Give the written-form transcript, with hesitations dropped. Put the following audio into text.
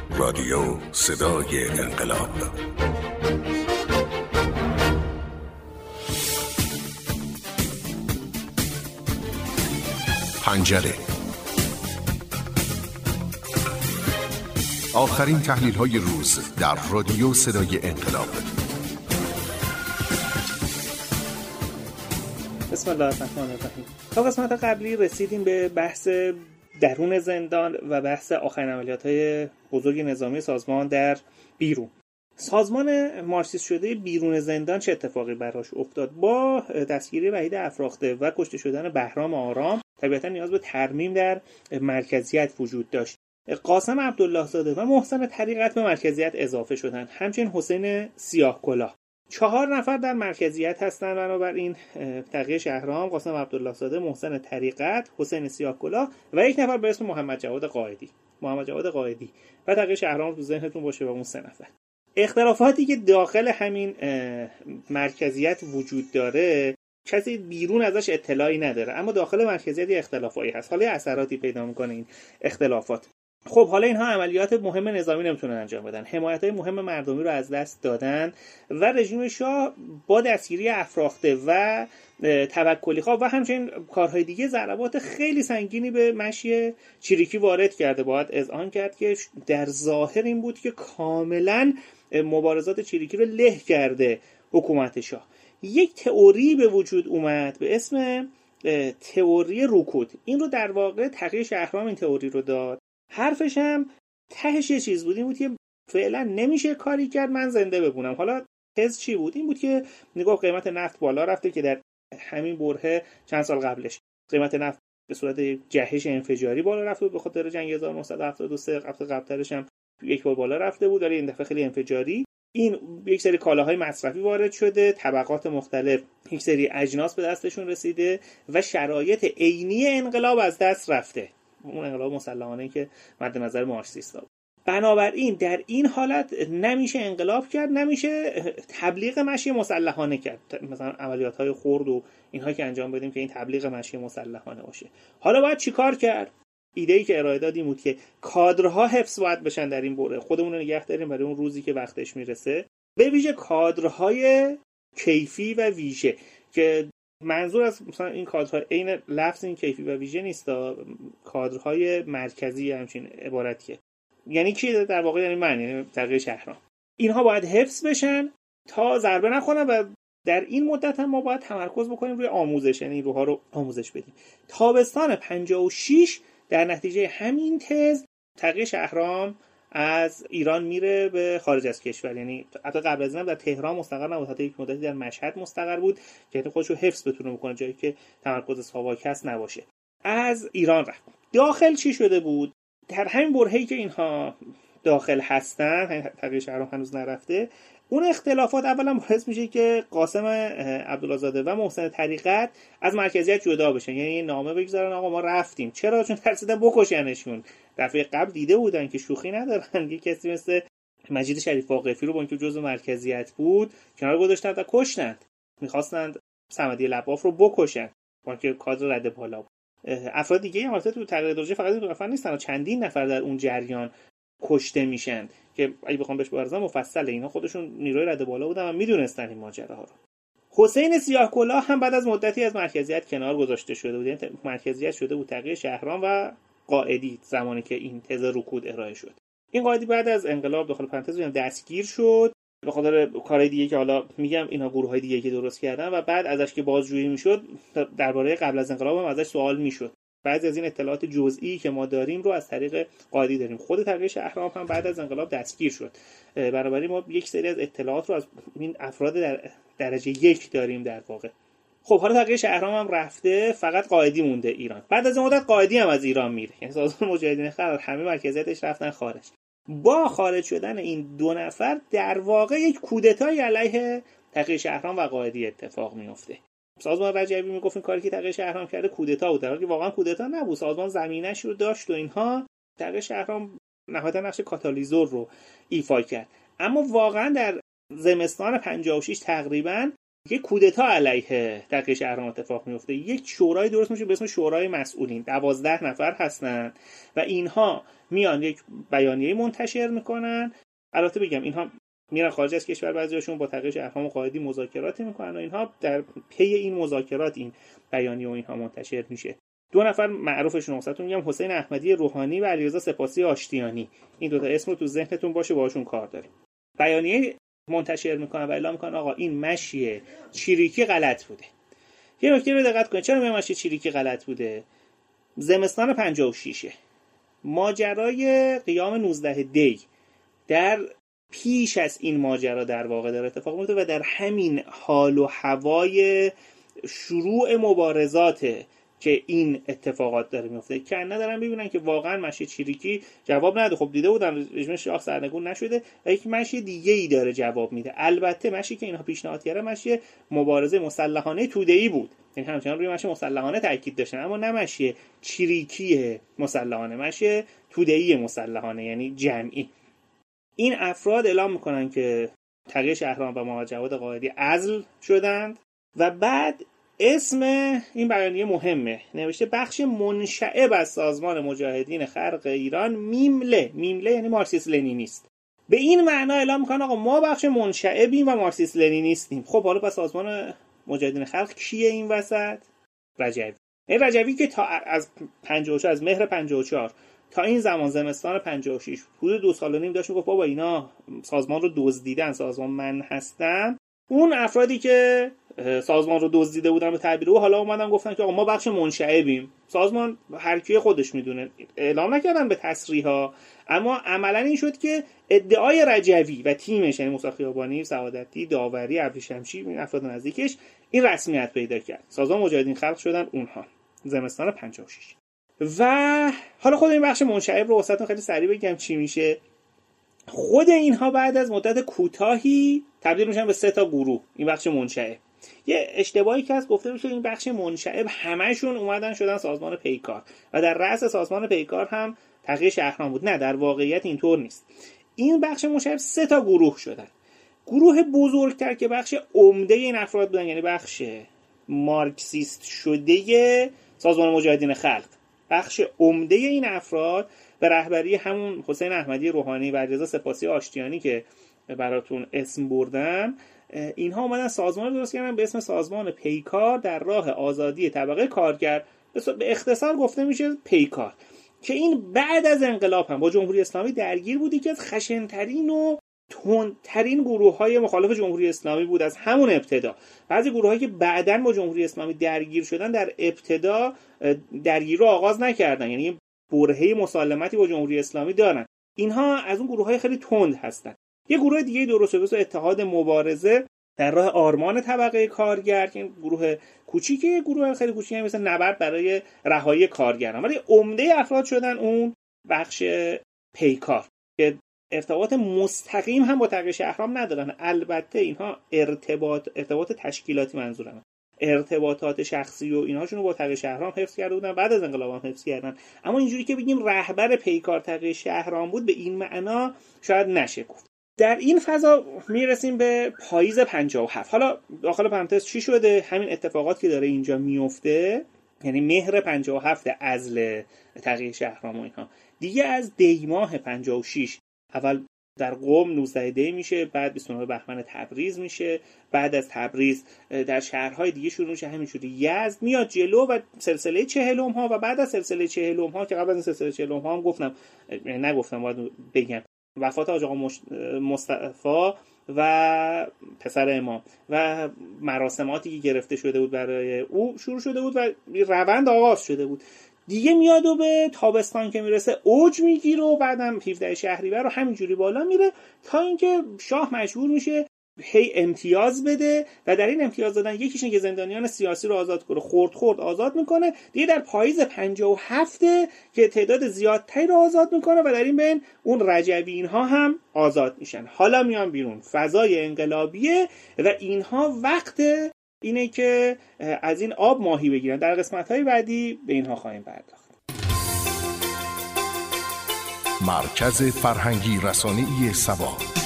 رادیو صدای انقلاب. پنجره. آخرین تحلیل‌های روز در رادیو صدای انقلاب. بسم الله الرحمن الرحیم. تا قسمت قبلی رسیدیم به بحث درون زندان و بحث آخرین عملیات‌های بزرگ نظامی سازمان در بیرون. سازمان مارکسیست شده بیرون زندان چه اتفاقی براش افتاد؟ با دستگیری وحید افراخته و کشته شدن بهرام آرام طبیعتا نیاز به ترمیم در مرکزیت وجود داشت. قاسم عبدالله زاده و محسن طریقت به مرکزیت اضافه شدند. همچنین حسین سیاه کلاه. 4 نفر در مرکزیت هستند. بنابراین تقی شهرام، قاسم عبدالله زاده، محسن طریقت، حسین سیاه کلاه و 1 نفر به اسم محمد جواد قائدی و تقی شهرام تو ذهنتون باشه و اون 3 نفر. اختلافاتی که داخل همین مرکزیت وجود داره کسی بیرون ازش اطلاعی نداره، اما داخل مرکزیت اختلافایی هست. حالا اثراتی پیدا میکنه این اختلافات. خب حالا اینها عملیات مهم نظامی نمیتونن انجام بدن، حمایت‌های مهم مردمی رو از دست دادن و رژیم شاه با دستگیری افراخته و توکلی خواه و همچنین کارهای دیگه ضربات خیلی سنگینی به مشی چریکی وارد کرده. باید اذعان کرد که در ظاهر این بود که کاملا مبارزات چریکی رو له کرده حکومت شاه. یک تئوری به وجود اومد به اسم تئوری رکود. این رو در واقع تقی شهرام این تئوری رو داد. حرفش هم تهش یه چیز بود، این بود که فعلا نمیشه کاری کرد من زنده بمونم. حالا تز چی بود؟ این بود که نگاه قیمت نفت بالا رفته که در همین برهه چند سال قبلش قیمت نفت به صورت جهش انفجاری بالا رفته بود به خاطر جنگ 1973. هفته قبلترش هم یک بار بالا رفته بود، ولی این دفعه خیلی انفجاری. این یک سری کالاهای مصرفی وارد شده، طبقات مختلف یک سری اجناس به دستشون رسیده و شرایط عینی انقلاب از دست رفته، اون انقلاب مسلحانه‌ای که مد نظر مارکسیستا بود. بنابراین در این حالت نمیشه انقلاب کرد، نمیشه تبلیغ مشی مسلحانه کرد، مثلا عملیات‌های خرد و اینها که انجام بدیم که این تبلیغ مشی مسلحانه باشه. حالا باید چیکار کرد؟ ایده‌ای که ارائه دادیم بود که کادرها حفظ باید بشن در این بره، خودمون رو نگه داریم برای اون روزی که وقتش میرسه، به ویژه کادرهای کیفی و ویژه، که منظور از مثلا این کادرها عین لفظ این کیفی و ویژه نیست، کادرهای مرکزی همچین عبارتیه. یعنی کی در واقع؟ یعنی من، یعنی تقی شهرام. اینها باید حفظ بشن تا ضربه نخورن و در این مدت هم ما باید تمرکز بکنیم روی آموزش، یعنی روها رو آموزش بدیم. تابستان 56 در نتیجه همین تز تقی شهرام از ایران میره به خارج از کشور، یعنی حتی قبل از این در تهران مستقر نبود، حتی یک مدتی در مشهد مستقر بود که خودشو حفظ بتونه بکنه، جایی که تمرکز ساواک نباشه. از ایران رفت. داخل چی شده بود؟ در همین برهه‌ای که اینها داخل هستن، تقی شهرام هنوز نرفته، اون اختلافات اولا باعث میشه که قاسم عبدالله زاده و محسن طریقت از مرکزیت جدا بشن، یعنی نامه بگذارن آقا ما رفتیم. چرا؟ چون ترسیدن بکشنشون. دفعه قبل دیده بودن که شوخی ندارن، یه کسی مثل مجید شریف واقفی رو با اینکه جزء مرکزیت بود کنار گذاشتن و کشتند. می‌خواستند صمدی لباف رو بکشن با اینکه کادر رد بالا بود. افراد دیگه هم البته تو تغییر درجه فقط این 2 نفر نیستن، چندین نفر در اون جریان کشته میشن که اگه بخوام بهش بارزم مفصله. اینا خودشون نیروی رد بالا بودن و میدونستن این ماجراها رو. حسین سیاه کلاه هم بعد از مدتی از مرکزیت کنار گذاشته شده بود، یعنی مرکزیت شده بود تقی شهرام و قائدی زمانی که این تز رکود ارائه شد. این قائدی بعد از انقلاب داخل پرانتز میگم دستگیر شد به خاطر کارهای دیگه که حالا میگم اینا گروه‌های دیگه که درست کردن و بعد ازش که بازجویی میشد درباره قبل از انقلاب هم ازش سوال میشد. بعضی از این اطلاعات جزئی که ما داریم رو از طریق قائدی داریم. خود تقی شهرام هم بعد از انقلاب دستگیر شد. بنابراین ما یک سری از اطلاعات رو از این افراد در درجه 1 داریم در واقع. خب حالا تقی شهرام هم رفته، فقط قائدی مونده ایران. بعد از این مدت قائدی هم از ایران میره، یعنی سازمان مجاهدین خلق همه مرکزیتش رفتن خارج. با خارج شدن این 2 نفر در واقع یک کودتای علیه تقی شهرام و قائدی اتفاق میفته. سازمان رجبی میگفت این کاری که تقی شهرام کرده کودتا بود، در حالی که واقعا کودتا نبود. سازمان زمینه‌اش رو داشت و اینها. تقی شهرام نهایتا نقش کاتالیزور رو ایفا کرد. اما واقعا در زمستان 56 تقریبا یک کودتا علیه تقیه شهرام اتفاق میفته. یک شورای درست میشه به اسم شورای مسئولین، 12 نفر هستن و اینها میان یک بیانیه منتشر میکنن. البته بگم اینها میرن خارج از کشور، بعضیاشون با تقیه شهرام و قائدی مذاکراتی میکنن و اینها در پی این مذاکرات این بیانیه و اینها منتشر میشه. 2 نفر معروفشون واسهتون میگم، حسین احمدی روحانی و علیرضا سپاسی آشتیانی. این 2 تا اسم رو تو ذهنتون باشه، باهاشون کار داریم. بیانیه منتشر میکنن و اعلام میکنن آقا این مشی چیریکی غلط بوده. یه نکته رو دقت کنید، چرا مشی چیریکی غلط بوده؟ زمستان 56 ماجرای قیام 19 دی در پیش از این ماجرا در واقع در اتفاق میفته و در همین حال و هوای شروع مبارزات که این اتفاقات داره میفته که ندارن ببینن که واقعا مشی چیریکی جواب نده. خب دیده بودن رژیم شاه سرنگون نشده و یک مشی دیگه ای داره جواب میده. البته مشی که اینها پیشنهاد کردن مشی مبارزه مسلحانه توده‌ای بود، یعنی همچنان روی مشی مسلحانه تاکید داشتن، اما نه مشی چیریکی مسلحانه، مشی توده‌ای مسلحانه یعنی جمعی. این افراد اعلام میکنن که تقیه شهرام و محمد جواد قائدی عزل شدند و بعد اسم این بیانیه مهمه، نوشته بخش منشعب از سازمان مجاهدین خلق ایران میمله یعنی مارکسیست لنینیست. به این معنا اعلام میکنن آقا ما بخش منشعبیم و مارکسیست لنینیستیم. خب حالا پس سازمان مجاهدین خلق کیه این وسط؟ رجوی. این رجوی که تا از 54 از مهر 54 تا این زمان زمستان 56 حدود 2.5 سال داشت میگفت بابا اینا سازمان رو دزدیدن، سازمان من هستم. اون افرادی که سازمان رو دزدیده بودن به تعبیر او حالا اومدن گفتن که آقا ما بخش منشعبیم، سازمان هر کی خودش میدونه. اعلام نکردن به تصریحا، اما عملا این شد که ادعای رجوی و تیمش یعنی موسی خیابانی، سعادتی، داوری، ابریشمشی، این افراد نزدیکش این رسمیت پیدا کرد. سازمان مجاهدین خلق شدن اونها زمستان 56. و حالا خود این بخش منشعب رو واسهتون خیلی سریع بگم چی میشه. خود اینها بعد از مدت کوتاهی تبدیل میشن به 3 تا گروه. این بخش منشعب، یه اشتباهی که از گفته میشه این بخش منشعب همشون اومدن شدن سازمان پیکار و در رأس سازمان پیکار هم تقیه شهرام بود. نه، در واقعیت اینطور نیست. این بخش منشعب 3 تا گروه شدن. گروه بزرگتر که بخش عمده این افراد بودن، یعنی بخش مارکسیست شده سازمان مجاهدین خلق، بخش عمده این افراد به رهبری همون حسین احمدی روحانی و علیرضا سپاسی آشتیانی که براتون اسم بردم، اینها اومدن سازمان درست کردن به اسم سازمان پیکار در راه آزادی طبقه کارگر، به اختصار گفته میشه پیکار، که این بعد از انقلاب هم با جمهوری اسلامی درگیر بود. که از خشن‌ترین و تندترین گروه‌های مخالف جمهوری اسلامی بود از همون ابتدا. بعضی گروه‌هایی که بعداً با جمهوری اسلامی درگیر شدن در ابتدا درگیری رو آغاز نکردن، یعنی برهه مسالمتی با جمهوری اسلامی دارن. اینها از اون گروه‌های خیلی تند هستن. یه گروه دیگه درست شده اتحاد مبارزه در راه آرمان طبقه کارگر، که گروه کوچیکه، گروه خیلی کوچیکی مثل نبرد برای رهایی کارگران، ولی عمده افراد شدن اون بخش پیکار که ارتباط مستقیم هم با تقیه شهرام ندارن. البته اینها ارتباط تشکیلاتی منظورم، ارتباطات شخصی و اینهاشون رو با تقیه شهرام حفظ کرده بودن، بعد از انقلاب هم حفظ کردن. اما اینجوری که بگیم رهبر پیکار تقیه شهرام بود به این معنا شاید نشه گفت. در این فضا میرسیم به پاییز 57. حالا داخل پرانتز چی شده؟ همین اتفاقات که داره اینجا میفته، یعنی مهر 57 عزل تقیه شهرام و اینها، دیگه از دی ماه 56 اول در قم 19 دی میشه، بعد 29 بهمن تبریز میشه، بعد از تبریز در شهرهای دیگه شروع میشه، همینجوری یزد میاد جلو و سلسله 40 ها و بعد از سلسله 40 ها که قبل از سلسله 40 ها هم نگفتم باید بگم، وفات حاج آقا مصطفی و پسر امام و مراسماتی که گرفته شده بود برای او شروع شده بود و روند آغاز شده بود. دیگه میاد و به تابستان که میرسه اوج میگیره و بعدم 17 شهریور رو همینجوری بالا میره تا اینکه شاه مجبور میشه هی امتیاز بده و در این امتیاز دادن یکیش اینه که زندانیان سیاسی رو آزاد کنه، خرد آزاد میکنه. دیگه در پاییز 57 که تعداد زیادتری رو آزاد میکنه و در این بین اون رجویین ها هم آزاد میشن. حالا میان بیرون، فضای انقلابیه و اینها وقت اینه که از این آب ماهی بگیرن. در قسمت‌های بعدی به اینها خواهیم پرداخت. مرکز فرهنگی رسانه‌ای سبا.